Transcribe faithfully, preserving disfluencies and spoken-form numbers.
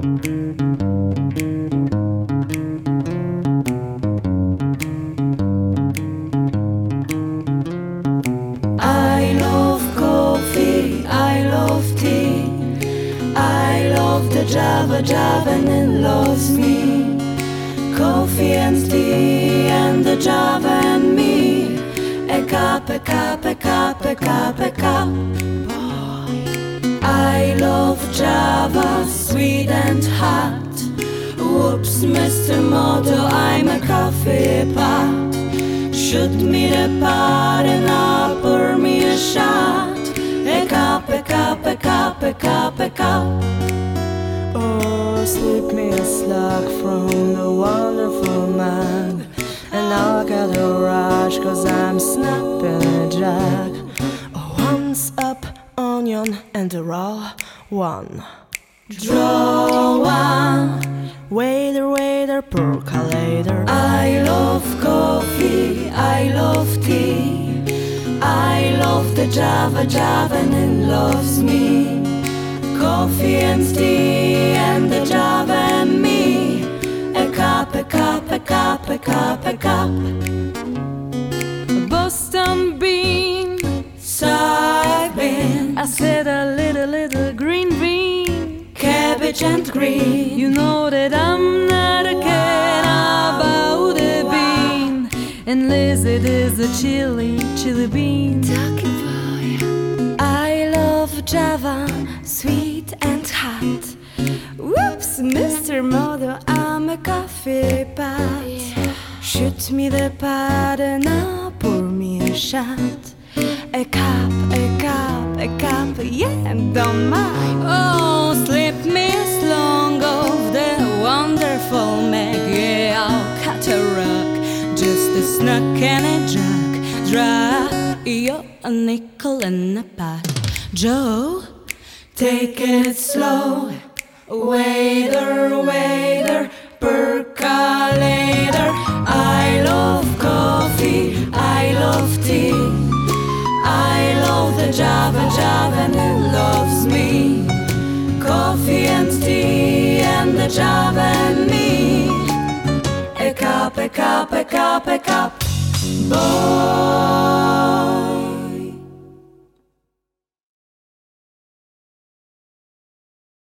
I love coffee, I love tea, I love the Java, Javanin loves me. Coffee and tea and the Java and me. A cup, a cup, a cup, a cup, a cup. I love Java, sweet and hot. Whoops, Mister Moto, I'm a coffee pot. Shoot me the pot and I'll pour me a shot. A cup, a cup, a cup, a cup, a cup. Oh, slip me a slug from the wonderful mug, and I'll get a rush cause I'm snapping a jug. Oh, one's up, onion and a raw one. Draw one. Waiter, waiter, percolator. I love coffee, I love tea, I love the Java, Javanin loves me. Coffee and tea and the Java and me. A cup, a cup, a cup, a cup, a cup. Boston bean, Soybean, I said a little, little green bean. cabbage and green. You know that I'm not a cat about a bean. And lizard is a chili, chili bean. Ducky boy. I love Java, sweet and hot. Whoops, Mister Moto, I'm a coffee pot. Shoot me the pot and I'll pour me a shot. A cup, a cup, a cup, yeah, don't mind. Oh, slip me a slung of the wonderful Meg. Yeah, I'll cut a rug, just a snack and a jug. Drop you a nickel and a pot. Joe, Take it slow, waiter, waiter, percolator. I love coffee, I love tea, I love the Java, Javanin loves me. Coffee and tea and the Java and me. A cup, a cup, a cup, a cup. Boy.